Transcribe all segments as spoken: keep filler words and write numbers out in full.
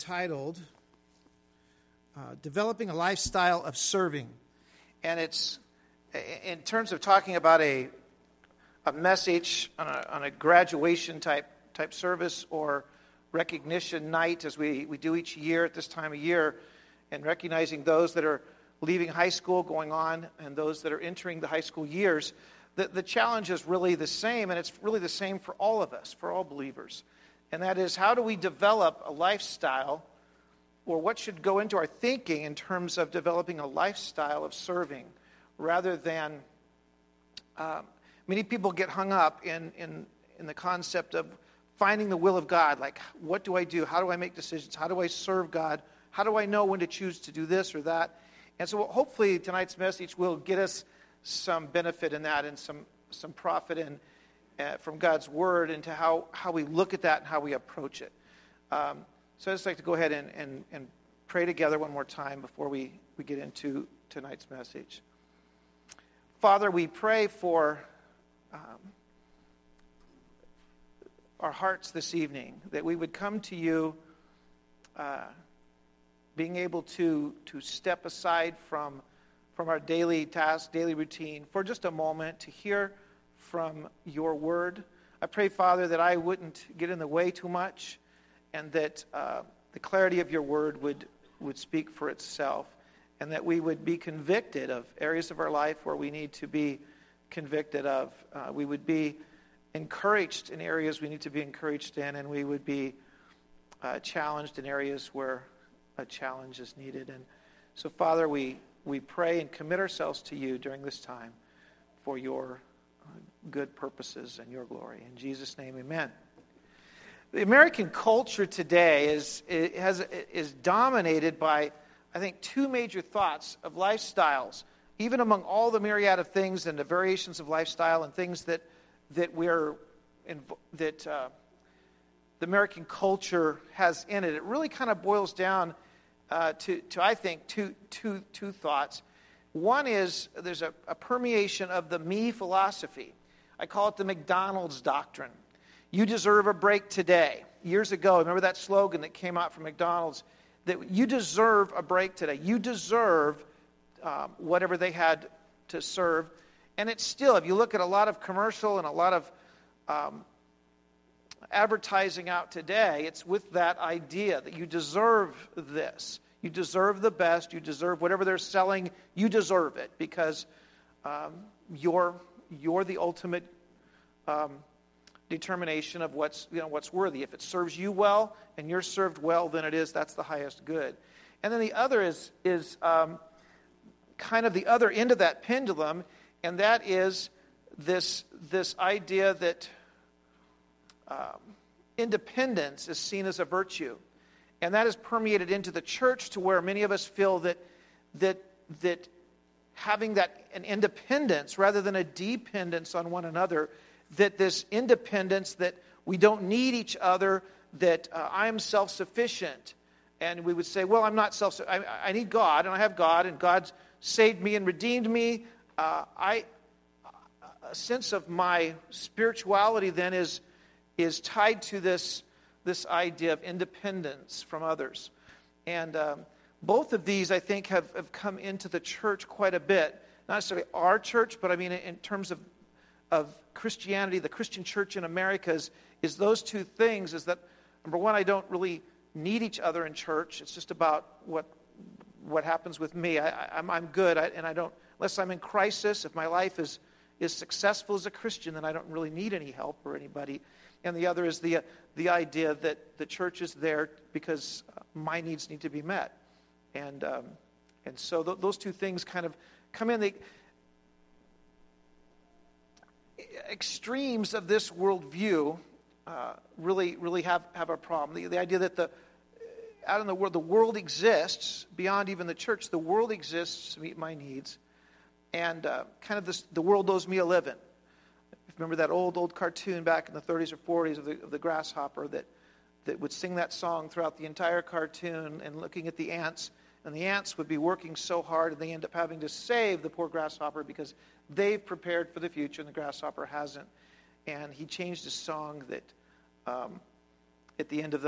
titled uh, Developing a Lifestyle of Serving. And it's, in terms of talking about a a message on a, on a graduation type type service or recognition night, as we, we do each year at this time of year, and recognizing those that are leaving high school, going on, and those that are entering the high school years, the, the challenge is really the same, and it's really the same for all of us, for all believers. And that is, how do we develop a lifestyle, or what should go into our thinking in terms of developing a lifestyle of serving, rather than, um, many people get hung up in, in, in the concept of finding the will of God. Like, what do I do? How do I make decisions? How do I serve God? How do I know when to choose to do this or that? And so hopefully tonight's message will get us some benefit in that and some, some profit in, uh, from God's Word into how, how we look at that and how we approach it. Um, so I'd just like to go ahead and, and, and pray together one more time before we, we get into tonight's message. Father, we pray for um, our hearts this evening, that we would come to you uh, being able to, to step aside from, from our daily task, daily routine, for just a moment to hear from your word. I pray, Father, that I wouldn't get in the way too much, and that uh, the clarity of your word would, would speak for itself, and that we would be convicted of areas of our life where we need to be convicted of. Uh, we would be encouraged in areas we need to be encouraged in, and we would be uh, challenged in areas where a challenge is needed. And so, Father, we, we pray and commit ourselves to you during this time for your uh, good purposes and your glory. In Jesus' name, amen. The American culture today is, it has, is dominated by, I think, two major thoughts of lifestyles, even among all the myriad of things and the variations of lifestyle and things that that we're in, that uh, the American culture has in it. It really kind of boils down uh, to, to, I think, two, two, two thoughts. One is there's a, a permeation of the me philosophy. I call it the McDonald's doctrine. You deserve a break today. Years ago, remember that slogan that came out from McDonald's, that you deserve a break today. You deserve um, whatever they had to serve. And it's still, if you look at a lot of commercial and a lot of um, advertising out today, it's with that idea that you deserve this. You deserve the best. You deserve whatever they're selling. You deserve it because um, you're you're the ultimate um, determination of what's you know what's worthy. If it serves you well and you're served well, then it is that's the highest good. And then the other is is um, kind of the other end of that pendulum. And that is this, this idea that um, independence is seen as a virtue. And that is permeated into the church to where many of us feel that, that, that having that an independence rather than a dependence on one another, that this independence, that we don't need each other, that uh, I am self-sufficient. And we would say, well, I'm not self I, I need God, and I have God, and God's saved me and redeemed me. Uh, I, a sense of my spirituality then is is tied to this this idea of independence from others, and um, both of these I think have, have come into the church quite a bit. Not necessarily our church, but I mean in terms of of Christianity, the Christian church in America is, is those two things. Is that number one, I don't really need each other in church. It's just about what what happens with me. I, I, I'm I'm good, I, and I don't. Unless I'm in crisis, if my life is, is successful as a Christian, then I don't really need any help or anybody. And the other is the uh, the idea that the church is there because my needs need to be met. And um, and so th- those two things kind of come in. The extremes of this worldview uh, really really have, have a problem. The, the idea that the out in the world, the world exists beyond even the church. The world exists to meet my needs. And uh, kind of this, the world owes me a living. Remember that old, old cartoon back in the thirties or forties of the, of the grasshopper that, that would sing that song throughout the entire cartoon and looking at the ants. And the ants would be working so hard and they end up having to save the poor grasshopper because they've prepared for the future and the grasshopper hasn't. And he changed his song that um, at the end of the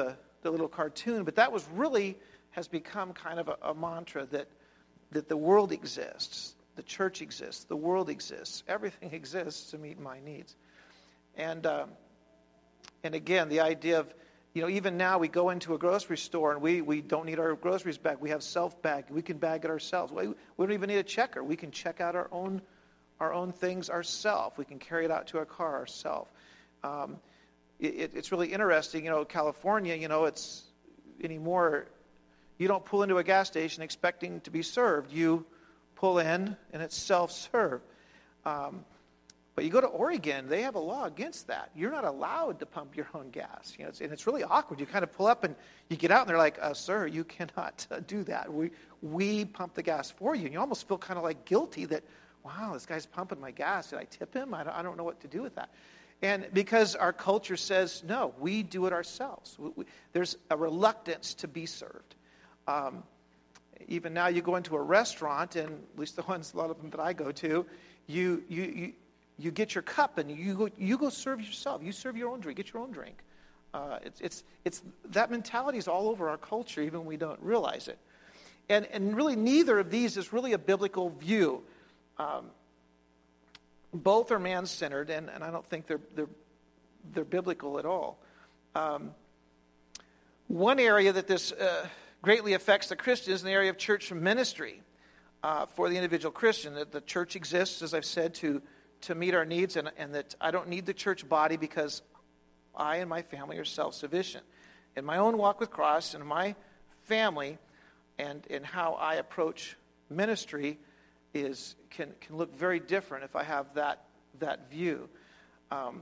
the little cartoon, but that was really has become kind of a, a mantra that that the world exists, the church exists, the world exists, everything exists to meet my needs. And um, and again, the idea of, you know, even now we go into a grocery store and we, we don't need our groceries bagged. We have self-bag. We can bag it ourselves. We, we don't even need a checker. We can check out our own our own things ourselves. We can carry it out to our car ourselves. Um, it, it's really interesting. You know, California, you know, it's anymore, you don't pull into a gas station expecting to be served. You pull in and it's self-serve. Um, But you go to Oregon, they have a law against that. You're not allowed to pump your own gas. You know, it's, and it's really awkward. You kind of pull up and you get out and they're like, uh, sir, you cannot uh, do that. We we pump the gas for you. And you almost feel kind of like guilty that, wow, this guy's pumping my gas. Did I tip him? I don't, I don't know what to do with that. And because our culture says, no, we do it ourselves. We, we, there's a reluctance to be served. Um, even now you go into a restaurant, and at least the ones, a lot of them that I go to, you you you, you get your cup and you go you go serve yourself. You serve your own drink. Get your own drink. Uh, it's it's it's that mentality is all over our culture, even when we don't realize it. And and really, neither of these is really a biblical view. Um, both are man-centered, and, and I don't think they're they're they're biblical at all. Um, one area that this uh, greatly affects the Christians in the area of church ministry uh, for the individual Christian. That the church exists, as I've said, to to meet our needs, and, and that I don't need the church body because I and my family are self-sufficient. In my own walk with Christ and my family, and in how I approach ministry, is can can look very different if I have that that view. Um,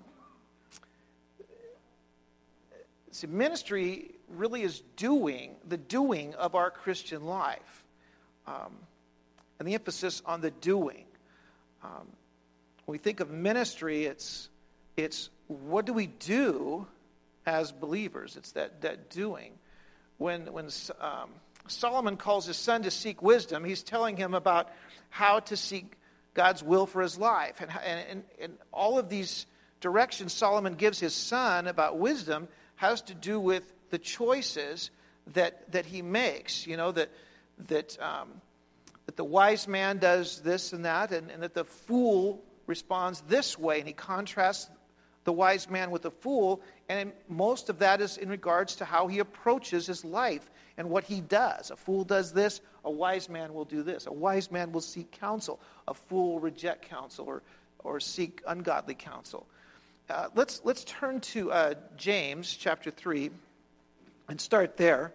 see, ministry really is doing the doing of our Christian life, um, and the emphasis on the doing. Um, when we think of ministry, it's it's what do we do as believers? It's that that doing. When when um, Solomon calls his son to seek wisdom, he's telling him about how to seek God's will for his life. And, and, and all of these directions Solomon gives his son about wisdom has to do with the choices that that he makes. You know, that that um, that the wise man does this and that, and, and that the fool responds this way. And he contrasts the wise man with the fool, and most of that is in regards to how he approaches his life and what he does. A fool does this, a wise man will do this. A wise man will seek counsel. A fool will reject counsel or, or seek ungodly counsel. Uh, let's, let's turn to uh, James chapter three and start there.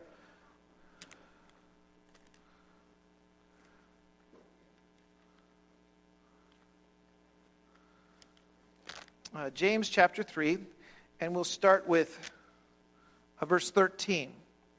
Uh, James chapter three, and we'll start with uh, verse thirteen.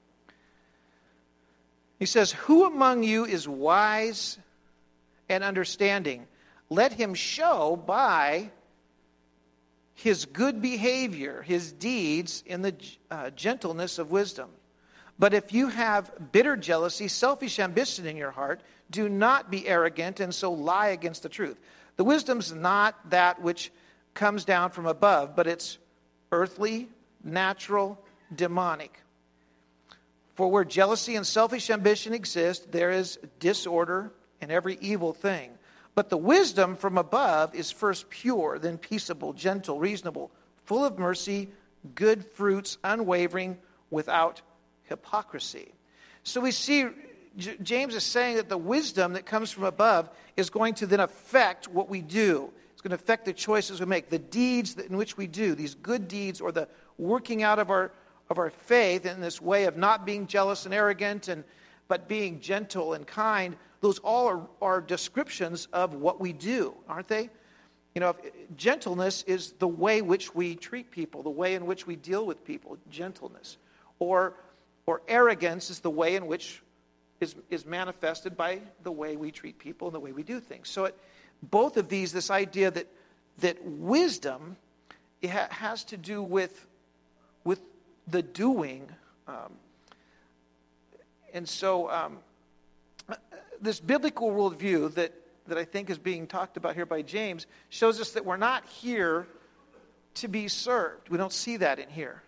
He says, "Who among you is wise and understanding? Let him show by his good behavior, his deeds, in the uh, gentleness of wisdom. But if you have bitter jealousy, selfish ambition in your heart, do not be arrogant and so lie against the truth. The wisdom's not that which comes down from above, but it's earthly, natural, demonic. For where jealousy and selfish ambition exist, there is disorder and every evil thing. But the wisdom from above is first pure, then peaceable, gentle, reasonable, full of mercy, good fruits, unwavering, without hypocrisy." So we see J- James is saying that the wisdom that comes from above is going to then affect what we do. It's going to affect the choices we make, the deeds in which we do, these good deeds, or the working out of our of our faith in this way of not being jealous and arrogant, and but being gentle and kind. Those all are, are descriptions of what we do, aren't they? You know, gentleness is the way in which we treat people, the way in which we deal with people, gentleness. Or or arrogance is the way in which is, is manifested by the way we treat people and the way we do things. So it both of these, this idea that that wisdom it ha- has to do with with the doing, um, and so um, this biblical worldview that that I think is being talked about here by James shows us that we're not here to be served. We don't see that in here.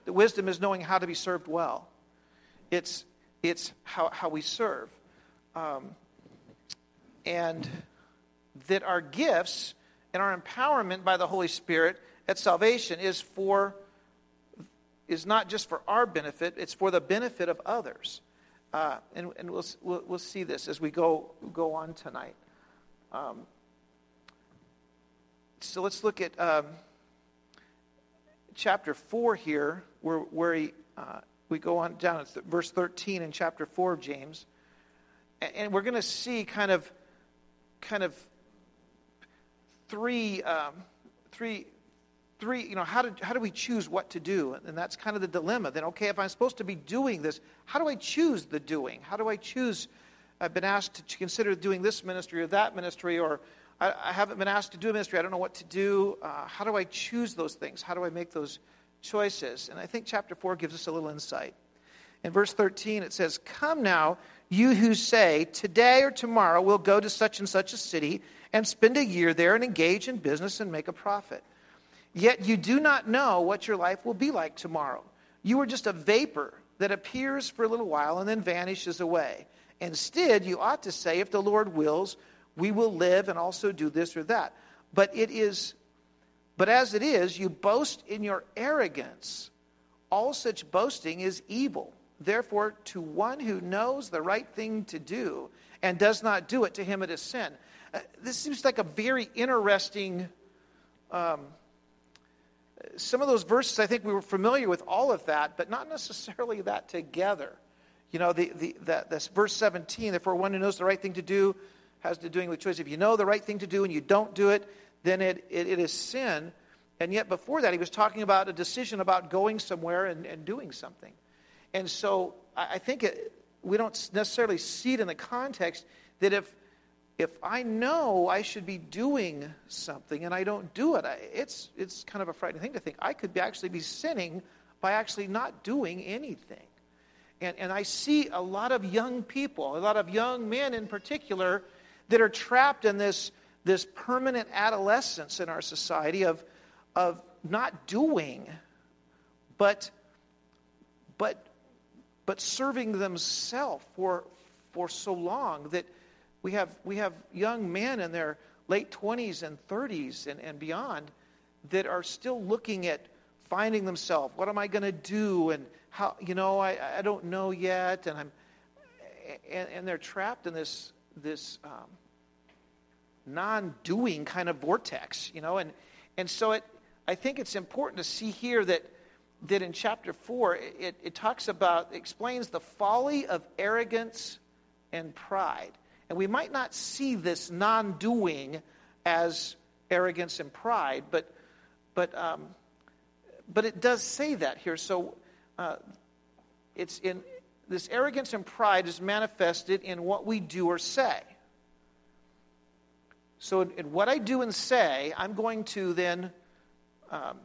that wisdom is knowing how to be served well. It's it's how, how we serve. Um, and that our gifts and our empowerment by the Holy Spirit at salvation is for is not just for our benefit, it's for the benefit of others. Uh, and and we'll, we'll we'll see this as we go go on tonight. Um, so let's look at um, chapter four here, where where he, uh, we go on down. It's verse thirteen in chapter four of James, and, and we're going to see kind of kind of three um, three. Three, you know, how do, how do we choose what to do? And that's kind of the dilemma. Then, okay, if I'm supposed to be doing this, how do I choose the doing? How do I choose? I've been asked to consider doing this ministry or that ministry, or I, I haven't been asked to do a ministry. I don't know what to do. Uh, how do I choose those things? How do I make those choices? And I think chapter four gives us a little insight. In verse thirteen, it says, "Come now, you who say, today or tomorrow we'll go to such and such a city and spend a year there and engage in business and make a profit. Yet you do not know what your life will be like tomorrow. You are just a vapor that appears for a little while and then vanishes away. Instead, you ought to say, if the Lord wills, we will live and also do this or that. But it is, but as it is, you boast in your arrogance. All such boasting is evil. Therefore, to one who knows the right thing to do and does not do it, to him it is sin." Uh, this seems like a very interesting um some of those verses, I think we were familiar with all of that, but not necessarily that together. You know, the, the, the, this verse seventeen, therefore one who knows the right thing to do has to doing with choice. If you know the right thing to do and you don't do it, then it, it, it is sin. And yet before that, he was talking about a decision about going somewhere and, and doing something. And so I, I think it, we don't necessarily see it in the context that if If I know I should be doing something and I don't do it, I, it's it's kind of a frightening thing to think I could be actually be sinning by actually not doing anything. And and I see a lot of young people, a lot of young men in particular, that are trapped in this this permanent adolescence in our society of of not doing, but but but serving themselves for for so long that We have we have young men in their late twenties and thirties and, and beyond that are still looking at finding themselves. What am I going to do? And how, you know, I, I don't know yet. And I'm and, and they're trapped in this this um, non-doing kind of vortex, you know. And and so it I think it's important to see here that that in chapter four it, it talks about explains the folly of arrogance and pride. And we might not see this non-doing as arrogance and pride, but but um, but it does say that here. So uh, it's in this arrogance and pride is manifested in what we do or say. So in, in what I do and say, I'm going to then. Um,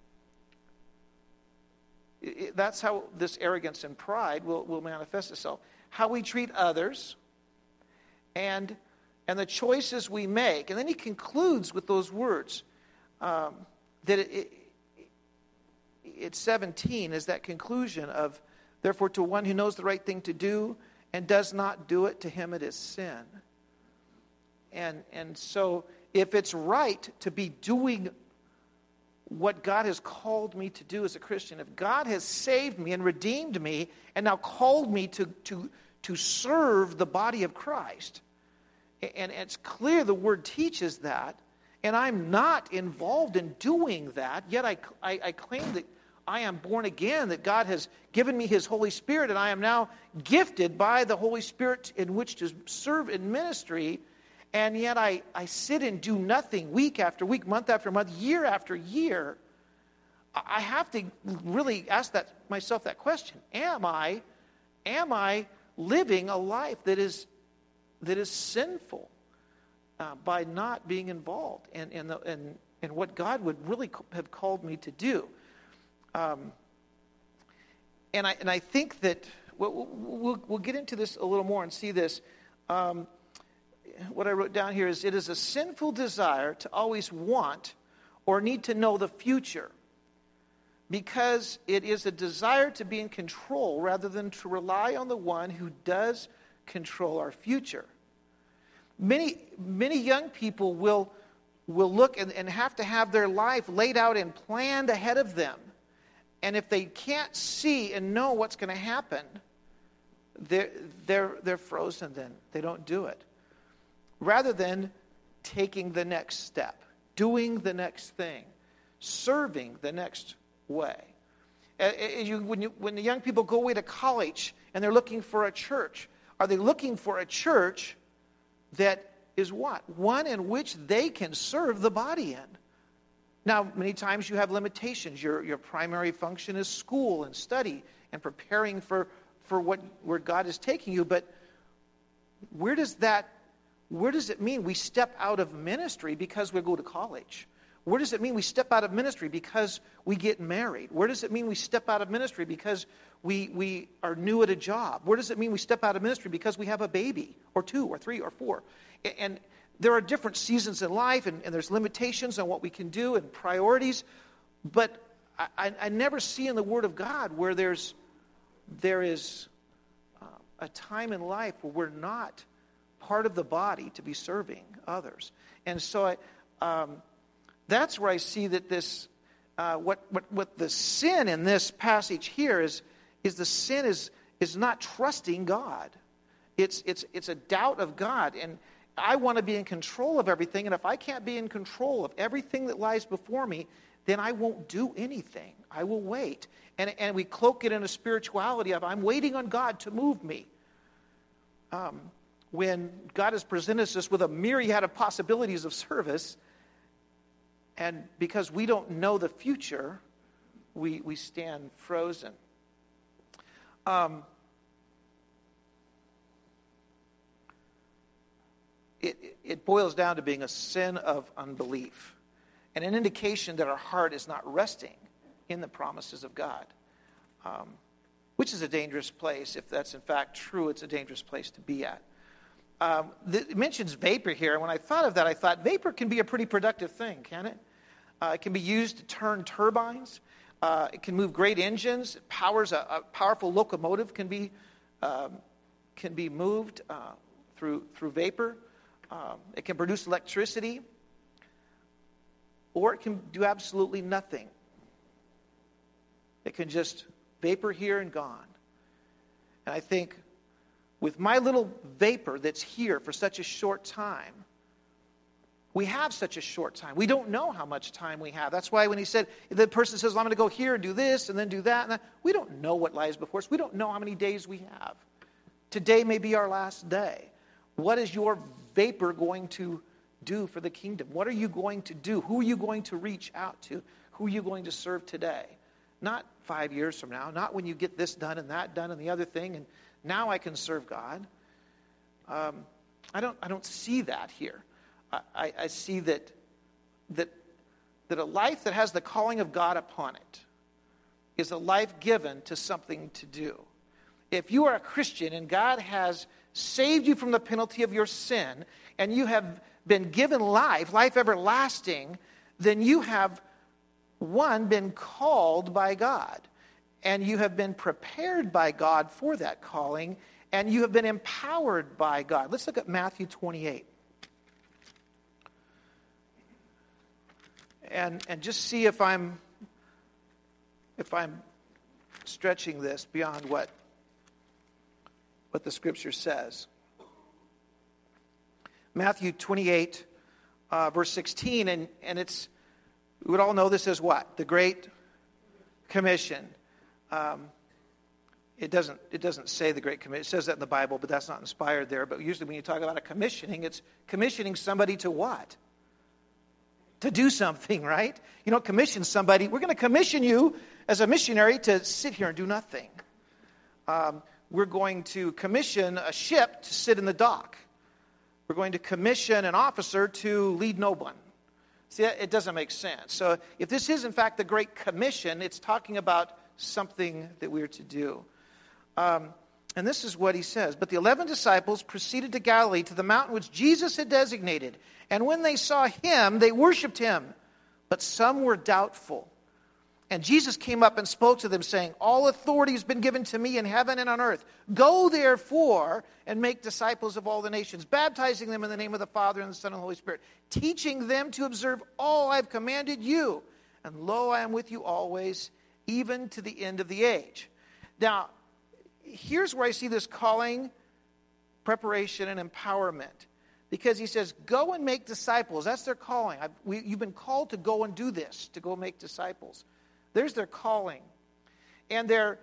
it, that's how this arrogance and pride will will manifest itself. How we treat others. And and the choices we make. And then he concludes with those words. Um, that it, it, it's seventeen is that conclusion of, therefore to one who knows the right thing to do and does not do it, to him it is sin. And and so if it's right to be doing what God has called me to do as a Christian, if God has saved me and redeemed me and now called me to to to serve the body of Christ. And it's clear the Word teaches that, and I'm not involved in doing that, yet I, I, I claim that I am born again, that God has given me His Holy Spirit, and I am now gifted by the Holy Spirit in which to serve in ministry, and yet I, I sit and do nothing week after week, month after month, year after year. I have to really ask that myself that question. Am I, am I living a life that is that is sinful uh, by not being involved in in, the, in in what God would really have called me to do? Um, and I and I think that we'll, we'll we'll get into this a little more and see this. Um, what I wrote down here is, it is a sinful desire to always want or need to know the future. because it is a desire to be in control rather than to rely on the one who does control our future. Many, many young people will, will look and, and have to have their life laid out and planned ahead of them. And if they can't see and know what's going to happen, they're, they're, they're frozen then. They don't do it. Rather than taking the next step, doing the next thing, serving the next way. As you, when, you, when the young people go away to college and they're looking for a church, are they looking for a church that is what? One in which they can serve the body in. Now, many times you have limitations. Your, your primary function is school and study and preparing for, for what where God is taking you. But where does that, where does it mean we step out of ministry because we go to college? Where does it mean we step out of ministry because we get married? Where does it mean we step out of ministry because we, we are new at a job? Where does it mean we step out of ministry because we have a baby or two or three or four? And there are different seasons in life, and, and there's limitations on what we can do and priorities. But I, I never see in the Word of God where there's there is uh, a time in life where we're not part of the body to be serving others. And so I... Um, That's where I see that this, uh, what, what what the sin in this passage here is, is the sin is is not trusting God. It's it's it's a doubt of God, and I want to be in control of everything. And if I can't be in control of everything that lies before me, then I won't do anything. I will wait, and and we cloak it in a spirituality of I'm waiting on God to move me. Um, when God has presented us with a myriad of possibilities of service. And because we don't know the future, we, we stand frozen. Um, it, it boils down to being a sin of unbelief and an indication that our heart is not resting in the promises of God, um, which is a dangerous place. If that's in fact true, it's a dangerous place to be at. Um, it mentions vapor here, and when I thought of that, I thought vapor can be a pretty productive thing, can it? Uh, it can be used to turn turbines. Uh, it can move great engines. It powers a, a powerful locomotive can be um, can be moved uh, through through vapor. Um, it can produce electricity, or it can do absolutely nothing. It can just vapor here and gone. And I think with my little vapor that's here for such a short time, we have such a short time. We don't know how much time we have. That's why when he said, the person says, well, I'm going to go here and do this and then do that, and that. We don't know what lies before us. We don't know how many days we have. Today may be our last day. What is your vapor going to do for the kingdom? What are you going to do? Who are you going to reach out to? Who are you going to serve today? Not five years from now. Not when you get this done and that done and the other thing, and now I can serve God. Um, I don't. I don't see that here. I, I see that that that a life that has the calling of God upon it is a life given to something to do. If you are a Christian and God has saved you from the penalty of your sin, and you have been given life, life everlasting, then you have, one, been called by God. And you have been prepared by God for that calling, and you have been empowered by God. Let's look at Matthew twenty-eight. And and just see if I'm if I'm stretching this beyond what what the scripture says. Matthew twenty-eight, uh, verse sixteen, and, and it's, we would all know this as what? The Great Commission. Um, it doesn't it doesn't say the Great Commission. It says that in the Bible, but that's not inspired there. But usually when you talk about a commissioning, it's commissioning somebody to what? To do something, right? You don't commission somebody. We're going to commission you as a missionary to sit here and do nothing. Um, we're going to commission a ship to sit in the dock. We're going to commission an officer to lead no one. See, it doesn't make sense. So if this is, in fact, the Great Commission, it's talking about something that we are to do. Um, and this is what he says. But the eleven disciples proceeded to Galilee, to the mountain which Jesus had designated. And when they saw him, they worshipped him. But some were doubtful. And Jesus came up and spoke to them, saying, all authority has been given to me in heaven and on earth. Go therefore and make disciples of all the nations, baptizing them in the name of the Father and the Son and the Holy Spirit, teaching them to observe all I have commanded you. And lo, I am with you always, even to the end of the age. Now, here's where I see this calling, preparation, and empowerment. Because he says, go and make disciples. That's their calling. I've, we, you've been called to go and do this, to go make disciples. There's their calling. And they're,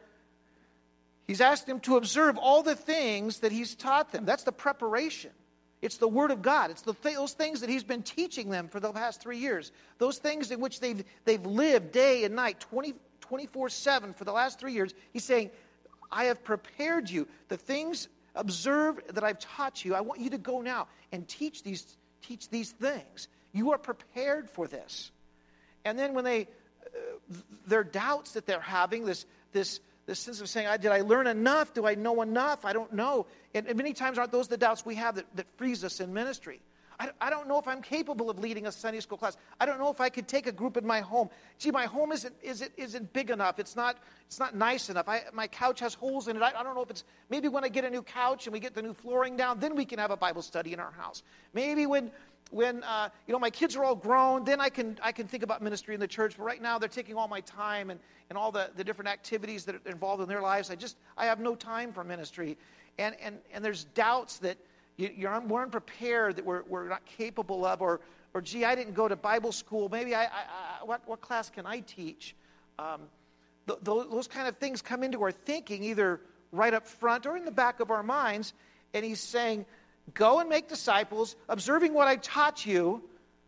he's asked them to observe all the things that he's taught them. That's the preparation. It's the Word of God. It's the th- those things that he's been teaching them for the past three years. Those things in which they've, they've lived day and night, twenty, twenty-four seven for the last three years. He's saying, I have prepared you. The things observe that I've taught you, I want you to go now and teach these, teach these things. You are prepared for this. And then when they, uh, their doubts that they're having, this, this, this sense of saying, I, did I learn enough? Do I know enough? I don't know. And, and many times aren't those the doubts we have that, that freeze us in ministry? I, I don't know if I'm capable of leading a Sunday school class. I don't know if I could take a group in my home. Gee, my home isn't isn't isn't big enough. It's not it's not nice enough. I, my couch has holes in it. I, I don't know if it's maybe when I get a new couch and we get the new flooring down, then we can have a Bible study in our house. Maybe when when uh, you know my kids are all grown, then I can I can think about ministry in the church. But right now they're taking all my time and, and all the, the different activities that are involved in their lives. I just I have no time for ministry, and and and there's doubts that. You're, we're unprepared, that we're, we're not capable of, or, or gee, I didn't go to Bible school. Maybe I, I, I what, what class can I teach? Um, th- th- those kind of things come into our thinking, either right up front or in the back of our minds. And he's saying, go and make disciples, observing what I taught you.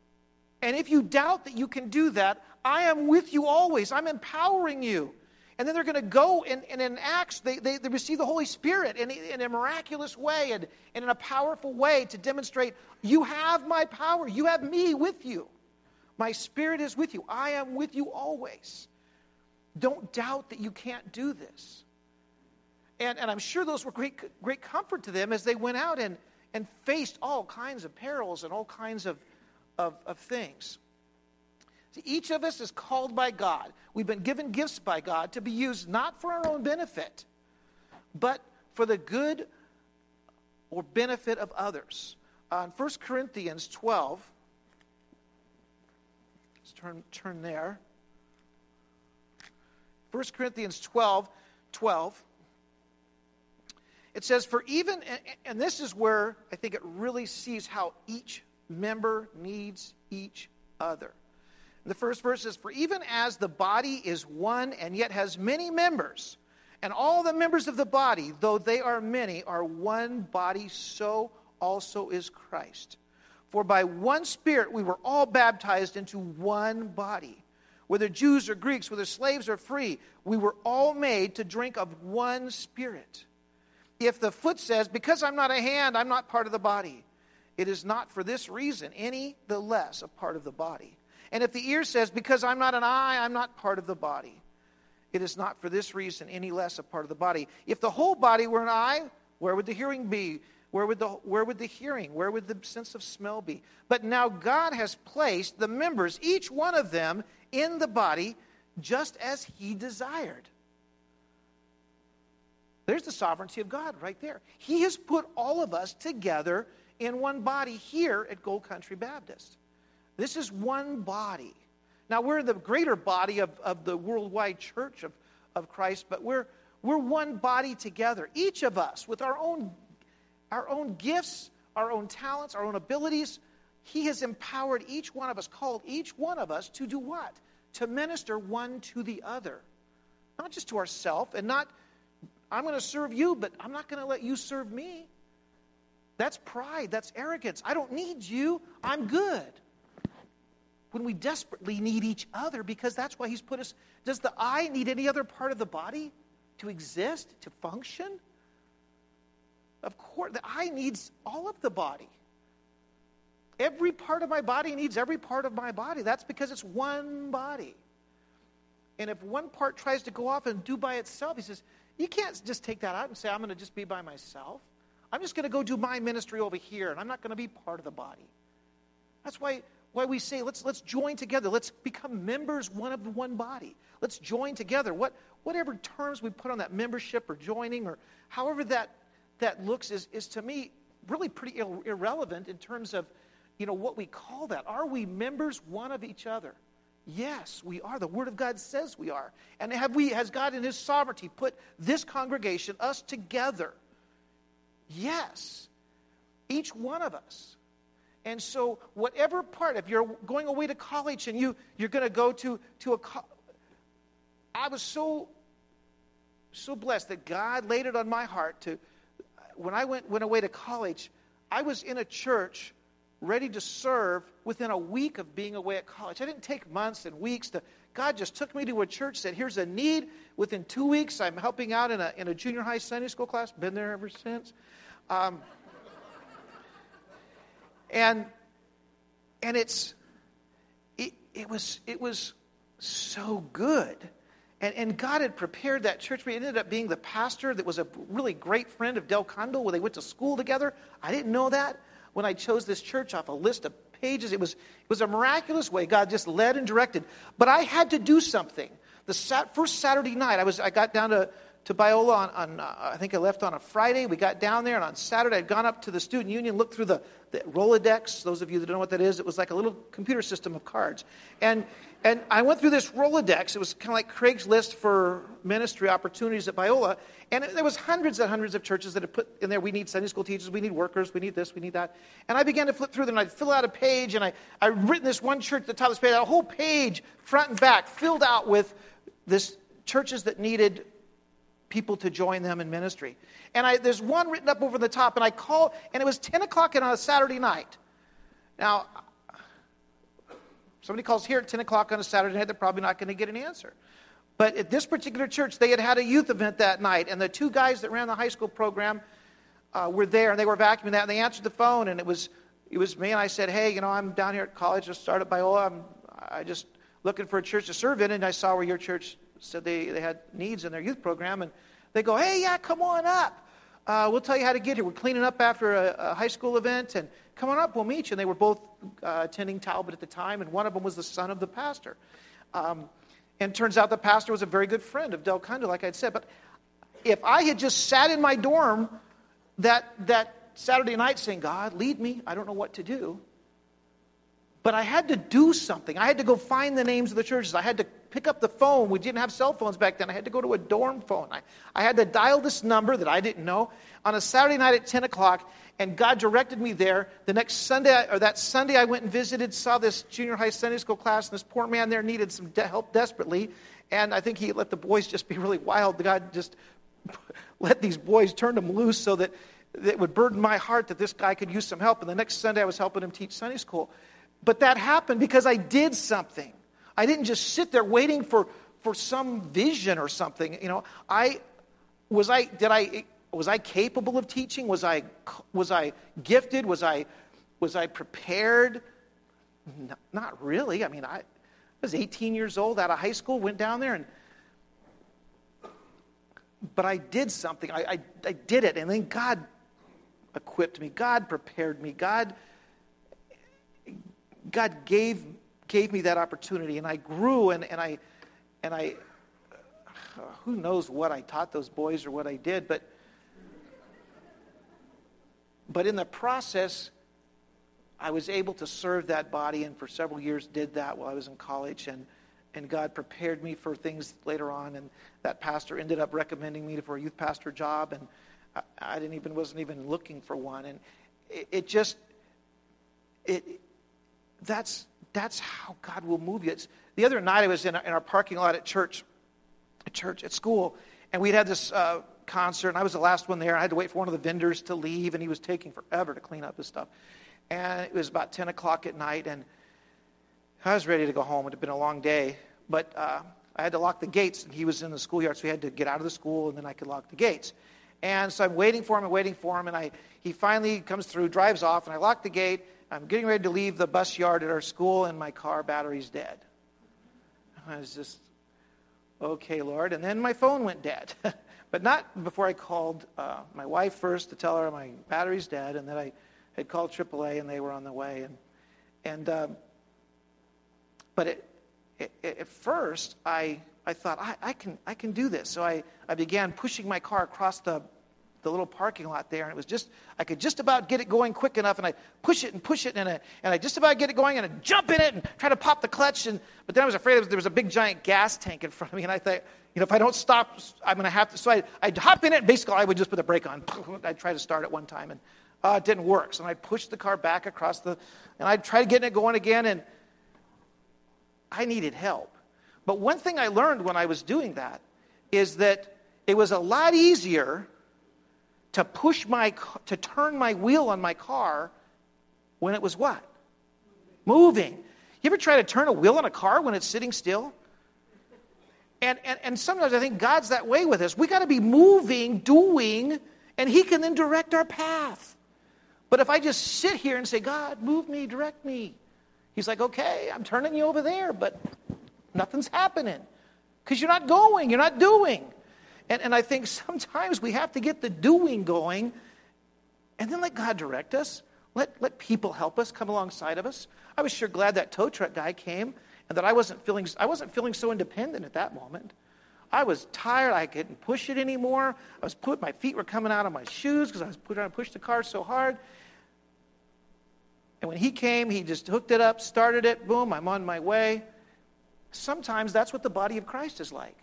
And if you doubt that you can do that, I am with you always. I'm empowering you. And then they're going to go, and, and in Acts, they, they, they receive the Holy Spirit in, in a miraculous way and, and in a powerful way to demonstrate, you have my power. You have me with you. My Spirit is with you. I am with you always. Don't doubt that you can't do this. And, and I'm sure those were great, great comfort to them as they went out and, and faced all kinds of perils and all kinds of, of, of things. See, each of us is called by God. We've been given gifts by God to be used not for our own benefit, but for the good or benefit of others. Uh, in First Corinthians twelve, let's turn, turn there. First Corinthians twelve, twelve. It says, for even, and, and this is where I think it really sees how each member needs each other. The first verse is, for even as the body is one and yet has many members, and all the members of the body, though they are many, are one body, so also is Christ. For by one Spirit we were all baptized into one body. Whether Jews or Greeks, whether slaves or free, we were all made to drink of one Spirit. If the foot says, because I'm not a hand, I'm not part of the body, it is not for this reason any the less a part of the body. And if the ear says, because I'm not an eye, I'm not part of the body, it is not for this reason any less a part of the body. If the whole body were an eye, where would the hearing be? Where would the, where would the hearing, where would the sense of smell be? But now God has placed the members, each one of them, in the body just as he desired. There's the sovereignty of God right there. He has put all of us together in one body here at Gold Country Baptist. This is one body. Now, we're the greater body of, of the worldwide church of, of Christ, but we're we're one body together. Each of us with our own, our own gifts, our own talents, our own abilities. He has empowered each one of us, called each one of us to do what? To minister one to the other. Not just to ourselves, and not, I'm going to serve you, but I'm not going to let you serve me. That's pride. That's arrogance. I don't need you. I'm good. When we desperately need each other, because that's why he's put us. Does the eye need any other part of the body to exist, to function? Of course, the eye needs all of the body. Every part of my body needs every part of my body. That's because it's one body. And if one part tries to go off and do by itself, he says, you can't just take that out and say, I'm going to just be by myself. I'm just going to go do my ministry over here, and I'm not going to be part of the body. That's why why we say, let's let's join together. Let's become members one of the one body. Let's join together. What whatever terms we put on that membership or joining or however that that looks is, is to me really pretty ir- irrelevant in terms of, you know, what we call that. Are we members one of each other? Yes, we are. The Word of God says we are. And have we, has God in His sovereignty put this congregation, us together? Yes. Each one of us. And so whatever part, if you're going away to college and you, you're going to go to, to a co- I was so, so blessed that God laid it on my heart to, when I went, went away to college, I was in a church ready to serve within a week of being away at college. I didn't take months and weeks to, God just took me to a church, said, here's a need. Within two weeks, I'm helping out in a, in a junior high Sunday school class. Been there ever since. Um, and and it's, it, it was it was so good. And, and God had prepared that church. We ended up being the pastor that was a really great friend of Del Condal, where they went to school together. I didn't know that when I chose this church off a list of pages. It was, it was a miraculous way. God just led and directed. But I had to do something. The sat, first Saturday night, I was I got down to, to Biola on, on uh, I think I left on a Friday. We got down there, and on Saturday, I'd gone up to the student union, looked through the, the Rolodex. Those of you that don't know what that is, it was like a little computer system of cards. And and I went through this Rolodex. It was kind of like Craigslist for ministry opportunities at Biola. And there was hundreds and hundreds of churches that had put in there, we need Sunday school teachers, we need workers, we need this, we need that. And I began to flip through them, and I'd fill out a page, and I, I'd written this one church at the top of this page, a whole page, front and back, filled out with this churches that needed people to join them in ministry. And I, there's one written up over the top, and I called, and it was ten o'clock on a Saturday night. Now, somebody calls here at ten o'clock on a Saturday night, they're probably not going to get an answer. But at this particular church, they had had a youth event that night, and the two guys that ran the high school program uh, were there, and they were vacuuming that, and they answered the phone, and it was it was me, and I said, hey, you know, I'm down here at college, just started Biola, I'm I just looking for a church to serve in, and I saw where your church said they, they had needs in their youth program, and they go, hey, yeah, come on up. Uh, we'll tell you how to get here. We're cleaning up after a, a high school event, and come on up, we'll meet you. And they were both uh, attending Talbot at the time, and one of them was the son of the pastor. Um, and it turns out the pastor was a very good friend of Del Condal, like I'd said. But if I had just sat in my dorm that that Saturday night saying, God, lead me, I don't know what to do. But I had to do something. I had to go find the names of the churches. I had to pick up the phone. We didn't have cell phones back then. I had to go to a dorm phone. I, I had to dial this number that I didn't know on a Saturday night at ten o'clock, and God directed me there. The next Sunday, or that Sunday, I went and visited, saw this junior high Sunday school class, and this poor man there needed some de- help desperately. And I think he let the boys just be really wild. God just let these boys turn them loose so that, that it would burden my heart that this guy could use some help. And the next Sunday, I was helping him teach Sunday school. But that happened because I did something. I didn't just sit there waiting for, for some vision or something. You know, I was I did I was I capable of teaching? Was I was I gifted? Was I was I prepared? No, not really. I mean, I was eighteen years old, out of high school, went down there, and but I did something. I I, I did it, and then God equipped me. God prepared me. God. God gave gave me that opportunity, and I grew, and, and I and I uh, who knows what I taught those boys or what I did, but but in the process, I was able to serve that body, and for several years did that while I was in college, and and God prepared me for things later on, and that pastor ended up recommending me for a youth pastor job, and I, I didn't even wasn't even looking for one, and it, it just it. That's that's how God will move you. It's, the other night I was in, in our parking lot at church, at church at school, and we'd had this uh, concert, and I was the last one there. I had to wait for one of the vendors to leave, and he was taking forever to clean up his stuff. And it was about ten o'clock at night, and I was ready to go home. It had been a long day, but uh, I had to lock the gates, and he was in the schoolyard, so we had to get out of the school, and then I could lock the gates. And so I'm waiting for him and waiting for him, and I he finally comes through, drives off, and I lock the gate. I'm getting ready to leave the bus yard at our school, and my car battery's dead. I was just, okay, Lord. And then my phone went dead. But not before I called uh, my wife first to tell her my battery's dead, and then I had called triple A, and they were on the way. And and um, But it, it, at first, I I thought, I, I can I can do this. So I, I began pushing my car across the, the little parking lot there, and it was just, I could just about get it going quick enough, and I push it and push it, and I, and I just about get it going, and I jump in it and try to pop the clutch, and but then I was afraid was, there was a big giant gas tank in front of me, and I thought, you know, if I don't stop, I'm going to have to, so I, I'd hop in it, and basically I would just put the brake on. I'd try to start it one time, and uh, it didn't work, so I'd push the car back across the, and I'd try to get it going again, and I needed help. But one thing I learned when I was doing that is that it was a lot easier to push my, to turn my wheel on my car when it was what? Moving. You ever try to turn a wheel on a car when it's sitting still? And, and, and sometimes I think God's that way with us. We got to be moving, doing, and He can then direct our path. But if I just sit here and say, God, move me, direct me, He's like, okay, I'm turning you over there, but nothing's happening because you're not going, you're not doing. And, and I think sometimes we have to get the doing going and then let God direct us. Let, let people help us, come alongside of us. I was sure glad that tow truck guy came and that I wasn't feeling I wasn't feeling so independent at that moment. I was tired. I couldn't push it anymore. I was put my feet were coming out of my shoes because I was trying to push the car so hard. And when he came, he just hooked it up, started it, boom, I'm on my way. Sometimes that's what the body of Christ is like.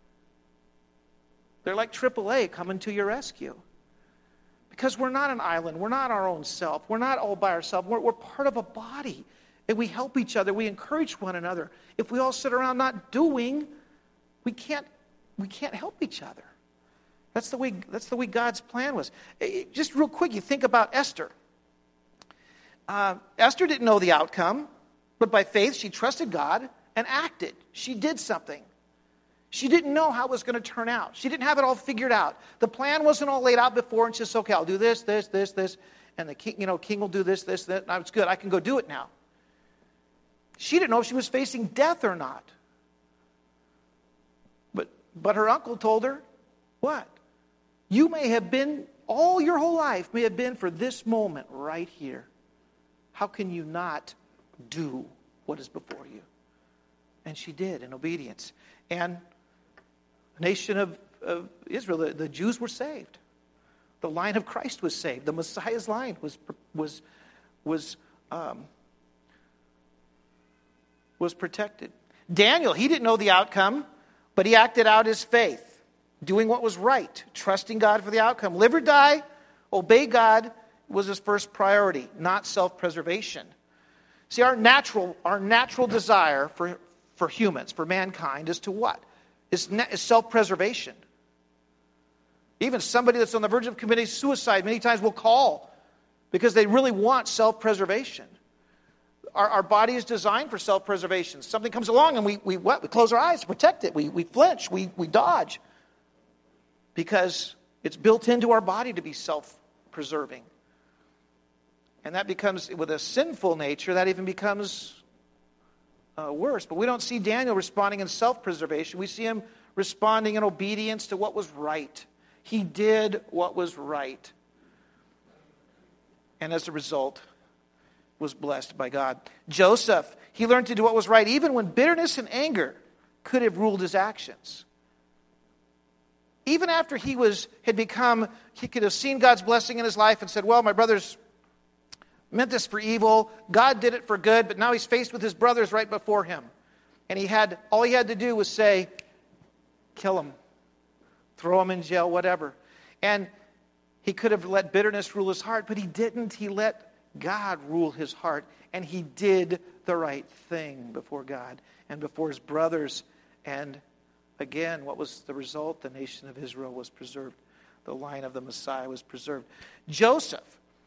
They're like triple A coming to your rescue. Because we're not an island. We're not our own self. We're not all by ourselves. We're, we're part of a body. And we help each other. We encourage one another. If we all sit around not doing, we can't, we can't help each other. That's the way, that's the way God's plan was. Just real quick, you think about Esther. Uh, Esther didn't know the outcome, but by faith she trusted God and acted. She did something. She didn't know how it was going to turn out. She didn't have it all figured out. The plan wasn't all laid out before, and she says, okay, I'll do this, this, this, this, and the king, you know, king will do this, this, that. Now it's good. I can go do it now. She didn't know if she was facing death or not. But but her uncle told her, what? You may have been, all your whole life may have been for this moment right here. How can you not do what is before you? And she did in obedience. And the nation of, of Israel, the, the Jews were saved. The line of Christ was saved. The Messiah's line was was was um, was protected. Daniel, he didn't know the outcome, but he acted out his faith, doing what was right, trusting God for the outcome. Live or die, obey God was his first priority, not self-preservation. See, our natural our natural desire for for humans, for mankind, is to what? Is, is self-preservation. Even somebody that's on the verge of committing suicide many times will call because they really want self-preservation. Our, our body is designed for self-preservation. Something comes along and we we what? We close our eyes to protect it. We we flinch. We we dodge because it's built into our body to be self-preserving. And that becomes, with a sinful nature, that even becomes Uh, worse. But we don't see Daniel responding in self-preservation. We see him responding in obedience to what was right. He did what was right. And as a result, was blessed by God. Joseph, he learned to do what was right, even when bitterness and anger could have ruled his actions. Even after he was had become, he could have seen God's blessing in his life and said, well, my brothers meant this for evil. God did it for good, but now he's faced with his brothers right before him. And he had, all he had to do was say, kill him, throw him in jail, whatever. And he could have let bitterness rule his heart, but he didn't. He let God rule his heart, and he did the right thing before God and before his brothers. And again, what was the result? The nation of Israel was preserved. The line of the Messiah was preserved. Joseph,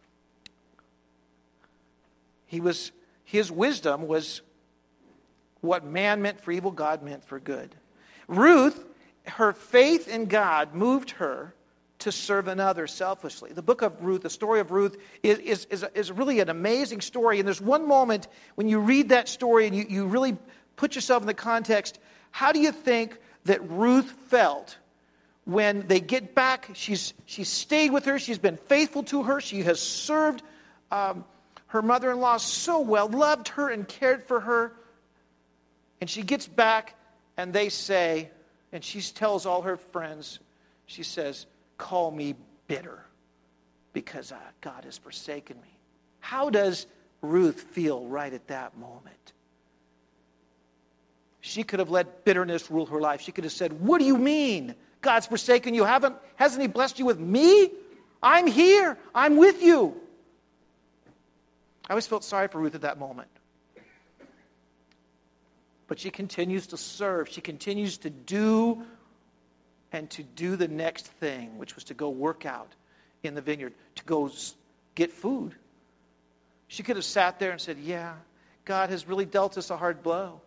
He was, his wisdom was what man meant for evil, God meant for good. Ruth, her faith in God moved her to serve another selfishly. The book of Ruth, the story of Ruth, is, is, is, is really an amazing story. And there's one moment when you read that story and you, you really put yourself in the context. How do you think that Ruth felt when they get back? She's, she's stayed with her. She's been faithful to her. She has served Um, her mother-in-law so well, loved her and cared for her. And she gets back, and they say, and she tells all her friends, she says, call me bitter because uh, God has forsaken me. How does Ruth feel right at that moment? She could have let bitterness rule her life. She could have said, what do you mean? God's forsaken you. Haven't, hasn't he blessed you with me? I'm here. I'm with you. I always felt sorry for Ruth at that moment. But she continues to serve. She continues to do and to do the next thing, which was to go work out in the vineyard, to go get food. She could have sat there and said, yeah, God has really dealt us a hard blow.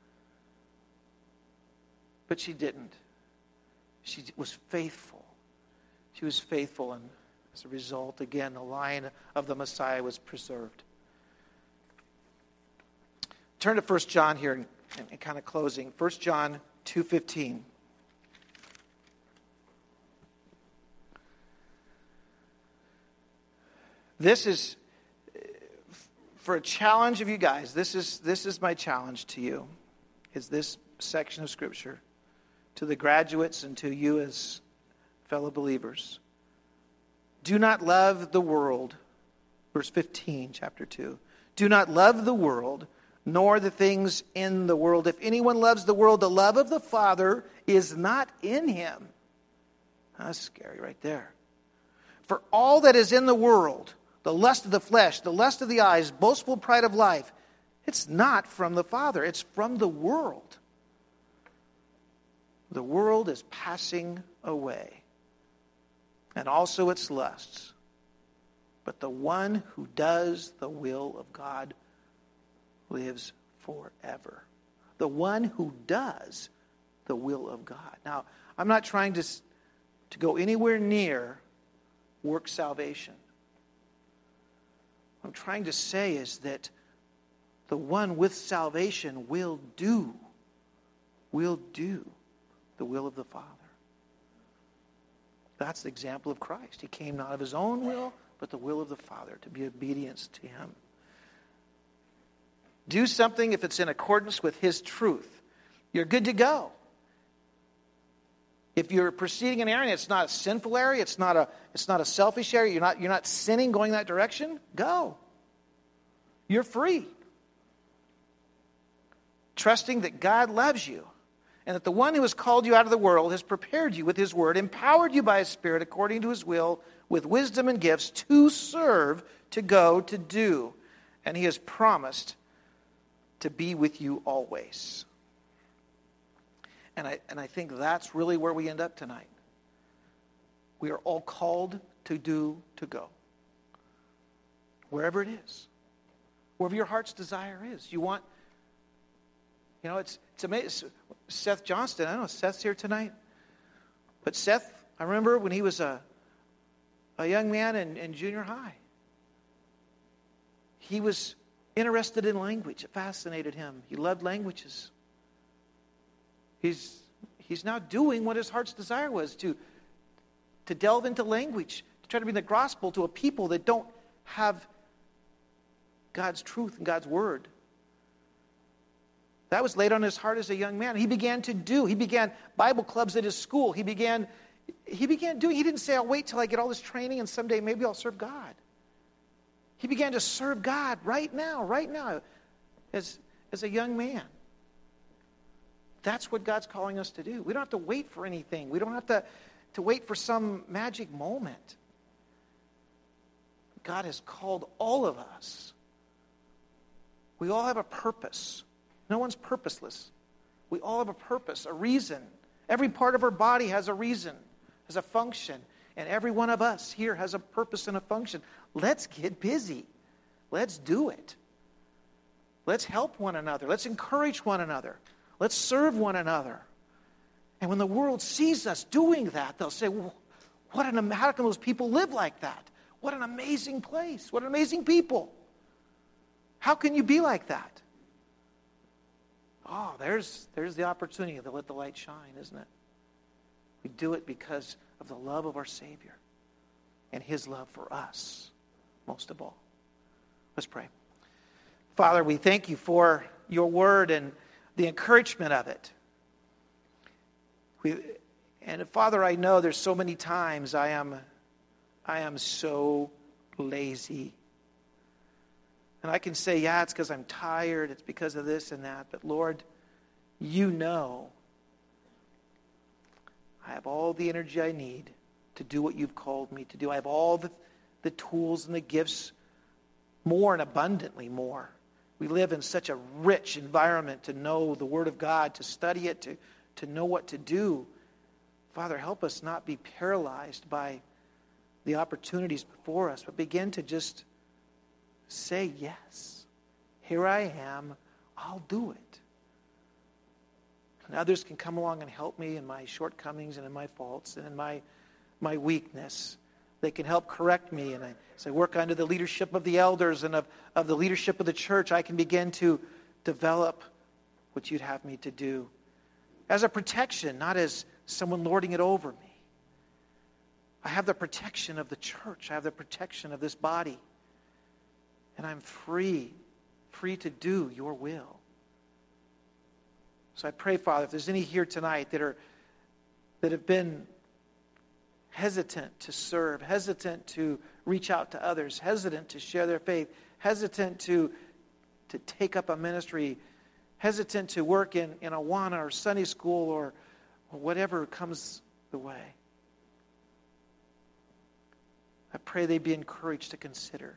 But she didn't. She was faithful. She was faithful, and as a result, again, the line of the Messiah was preserved. Turn to First John here, and, and kind of closing. First John two fifteen. This is, for a challenge of you guys, this is this is my challenge to you, is this section of Scripture, to the graduates and to you as fellow believers. Do not love the world, verse fifteen, chapter two. Do not love the world, nor the things in the world. If anyone loves the world, the love of the Father is not in him. That's scary right there. For all that is in the world, the lust of the flesh, the lust of the eyes, boastful pride of life, it's not from the Father, it's from the world. The world is passing away, and also its lusts. But the one who does the will of God lives forever. The one who does the will of God. Now, I'm not trying to, to go anywhere near work salvation. What I'm trying to say is that the one with salvation will do, will do the will of the Father. That's the example of Christ. He came not of his own will, but the will of the Father, to be obedience to him. Do something if it's in accordance with his truth. You're good to go. If you're proceeding in an area, it's not a sinful area, it's not a, it's not a selfish area, you're not, you're not sinning going that direction, go. You're free. Trusting that God loves you, and that the one who has called you out of the world has prepared you with his word, empowered you by his Spirit according to his will, with wisdom and gifts to serve, to go, to do. And he has promised to be with you always. And I, and I think that's really where we end up tonight. We are all called to do, to go. Wherever it is. Wherever your heart's desire is. You want, you know, it's, it's amazing. Seth Johnston, I don't know if Seth's here tonight. But Seth, I remember when he was a, a young man in, in junior high. He was interested in language. It fascinated him. He loved languages. He's, he's now doing what his heart's desire was, to, to delve into language, to try to bring the gospel to a people that don't have God's truth and God's word. That was laid on his heart as a young man. He began to do. He began Bible clubs at his school. He began, he began doing. He didn't say, I'll wait till I get all this training and someday maybe I'll serve God. He began to serve God right now, right now, as, as a young man. That's what God's calling us to do. We don't have to wait for anything. We don't have to, to wait for some magic moment. God has called all of us. We all have a purpose. No one's purposeless. We all have a purpose, a reason. Every part of our body has a reason, has a function. And every one of us here has a purpose and a function. Let's get busy. Let's do it. Let's help one another. Let's encourage one another. Let's serve one another. And when the world sees us doing that, they'll say, well, what an, how can those people live like that? What an amazing place. What an amazing people. How can you be like that? Oh, there's, there's the opportunity to let the light shine, isn't it? We do it because of the love of our Savior and his love for us, most of all. Let's pray. Father, we thank you for your word, and the encouragement of it. We, and Father, I know there's so many times I am, I am so lazy. And I can say, yeah, it's because I'm tired, it's because of this and that. But Lord, you know I have all the energy I need to do what you've called me to do. I have all the, the tools and the gifts, more and abundantly more. We live in such a rich environment to know the Word of God, to study it, to, to know what to do. Father, help us not be paralyzed by the opportunities before us, but begin to just say, yes, here I am, I'll do it. And others can come along and help me in my shortcomings and in my faults and in my, my weakness. They can help correct me. And I, as I work under the leadership of the elders and of, of the leadership of the church, I can begin to develop what you'd have me to do. As a protection, not as someone lording it over me. I have the protection of the church. I have the protection of this body. And I'm free, free to do your will. So I pray, Father, if there's any here tonight that are that have been hesitant to serve, hesitant to reach out to others, hesitant to share their faith, hesitant to, to take up a ministry, hesitant to work in, in Awana or Sunday school or, or whatever comes the way, I pray they be encouraged to consider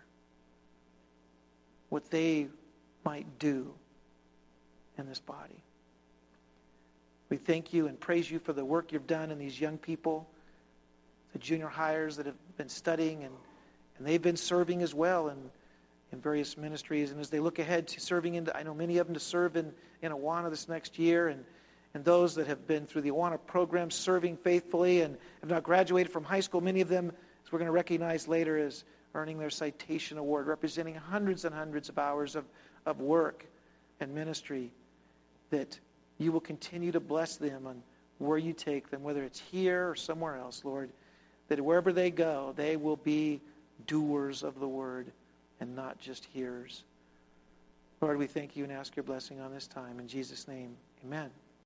what they might do in this body. We thank you and praise you for the work you've done in these young people, the junior hires that have been studying, and, and they've been serving as well in, in various ministries. And as they look ahead to serving, in, I know many of them to serve in, in Awana this next year, and, and those that have been through the Awana program serving faithfully and have not graduated from high school, many of them, as we're going to recognize later, as earning their citation award, representing hundreds and hundreds of hours of, of work and ministry, that you will continue to bless them on where you take them, whether it's here or somewhere else, Lord, that wherever they go, they will be doers of the word and not just hearers. Lord, we thank you and ask your blessing on this time. In Jesus' name, amen.